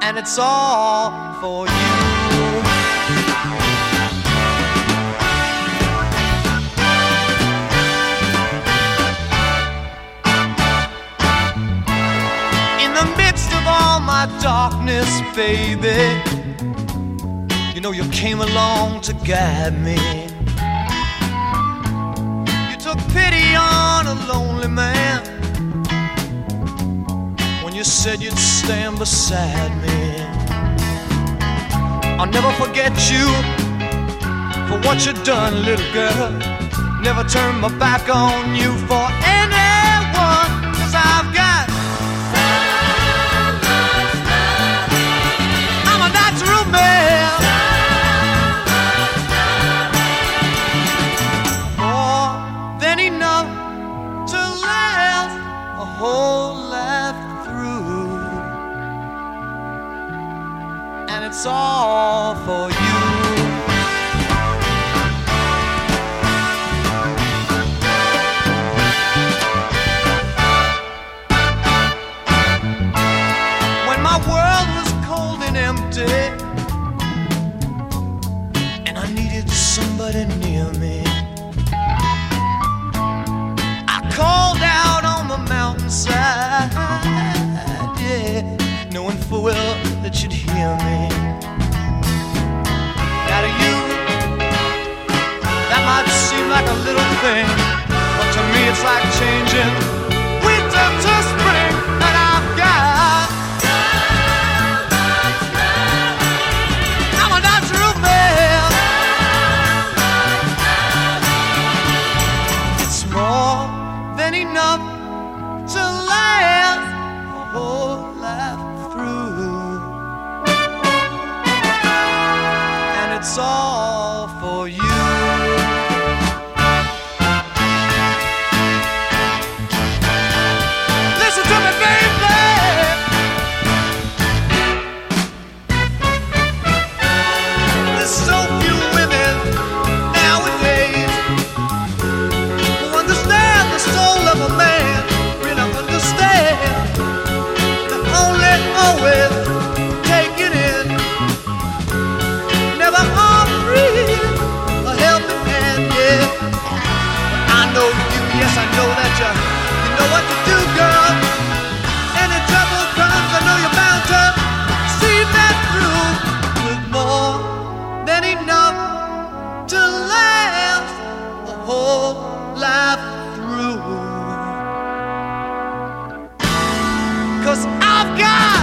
and it's all for you. In the midst of all my darkness, baby, you know you came along to guide me. You took pity on a lonely man when you said you'd stand beside me. I'll never forget you for what you done, little girl. Never turn my back on you for anyone, 'cause I've got so much love. I'm a natural man. More than enough to last a whole life through, and it's all for you. When my world was cold and empty, and I needed somebody near me, I called out on the mountainside, yeah, knowing full well that you'd hear me. Now to you, that might seem like a little thing, but to me it's like changing winter to spring. And I've got so much love. I'm a natural man. It's more than enough to last a whole life through, and it's all for you. Listen to me, baby. There's so few women nowadays who understand the soul of a man, really understand. They're only always taking in, never offering a helping hand, yeah. But I know you, yes I know that you know what to do, girl. Any trouble comes, I know you're bound to see that through, with more than enough to last a whole life through. 'Cause I've got